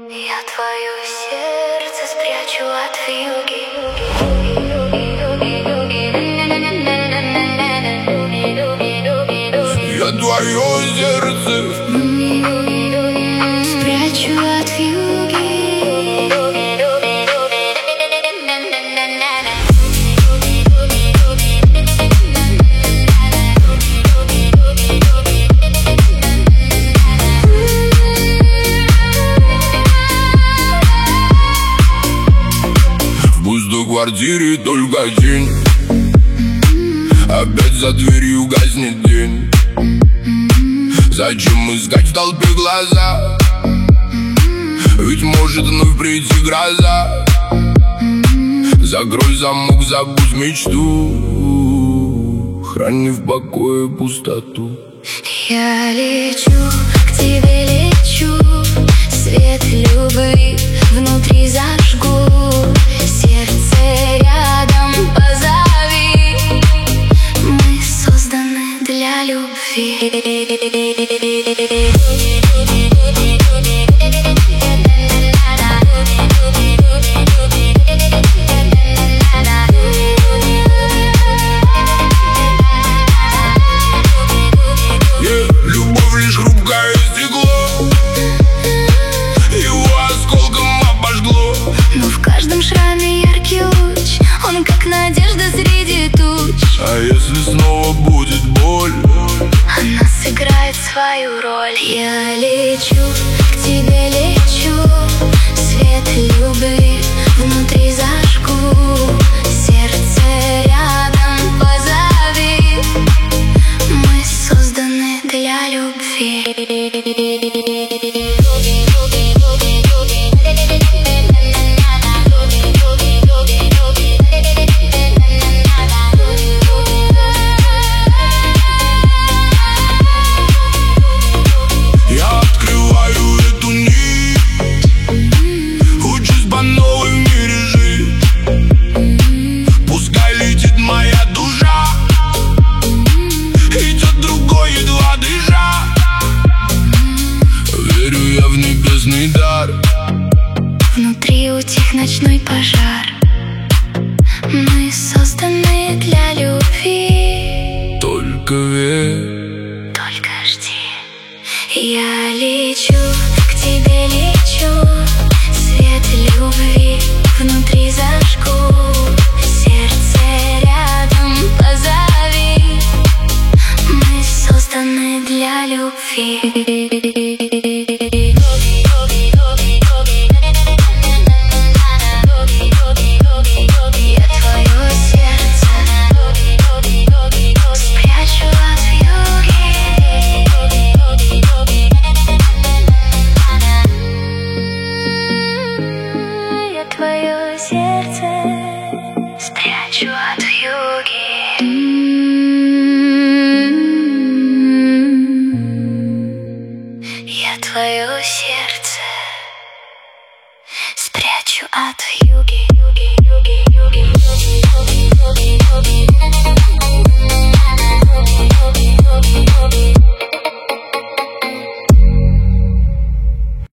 Я твое сердце спрячу от вьюги. Я твое сердце спрячу от вьюги. в пустой квартире только тень. Опять за дверью гаснет день. Зачем искать в толпе глаза? Ведь может вновь прийти гроза. Закрой замок, забудь мечту, храни в покое пустоту. Я лечу, к тебе лечу, свет любви внутри зажгу. Сердце рядом, позови, мы созданы для любви. Любовь лишь хрупкое стекло, его осколком обожгло. Но в каждом шраме яркий луч, он как надежда среди туч. А если снова будет боль, она сыграет свою роль. Я лечу, к тебе лечу, свет любви внутри зажгу. Сердце рядом, позови, мы созданы для любви. я открываю эту нить, учусь по новой в мире жить. Пускай летит моя душа, идет другой, едва дыша. Верю я в небесный дар, Внутри утих ночной пожар, мы созданы для любви. только верь. Только жди. Я лечу, к тебе лечу, свет любви внутри зажгу. Сердце рядом, позови, мы созданы для любви. Я твое сердце спрячу от вьюги. Я твое сердце спрячу от вьюги. Я твое сердце спрячу от вьюги.